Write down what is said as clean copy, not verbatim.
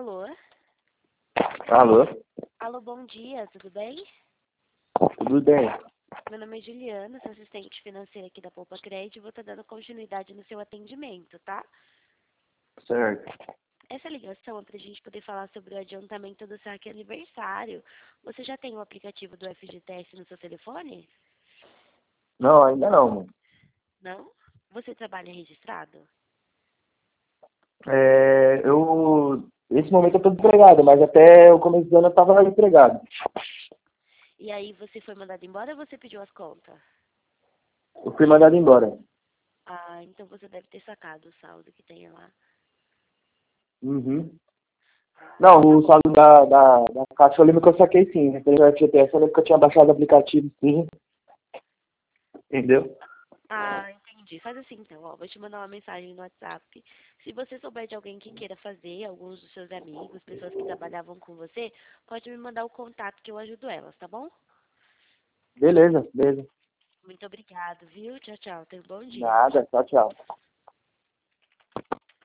Alô? Alô? Alô, bom dia, tudo bem? Tudo bem? Meu nome é Juliana, sou assistente financeira aqui da Poupa Crédito e vou estar dando continuidade no seu atendimento, tá? Certo. Essa ligação é para a gente poder falar sobre o adiantamento do saque aniversário. Você já tem o aplicativo do FGTS no seu telefone? Não, ainda não. Não? Você trabalha registrado? Nesse momento eu tô desempregado, mas até o começo do ano eu tava empregado. E aí você foi mandado embora ou você pediu as contas? Eu fui mandado embora. Ah, então você deve ter sacado o saldo que tem lá. Uhum. Não, o saldo da Caixa eu lembro que eu saquei sim. Né? Pelo FGTS eu lembro que eu tinha baixado o aplicativo sim. Entendeu? Ah, entendi. Faz assim então, ó, vou te mandar uma mensagem no WhatsApp. Se você souber de alguém que queira fazer, alguns dos seus amigos, pessoas que trabalhavam com você, pode me mandar o contato que eu ajudo elas, tá bom? Beleza, beleza. Muito obrigado, viu? Tchau, tchau. Tenha um bom dia. Nada, tchau, tchau.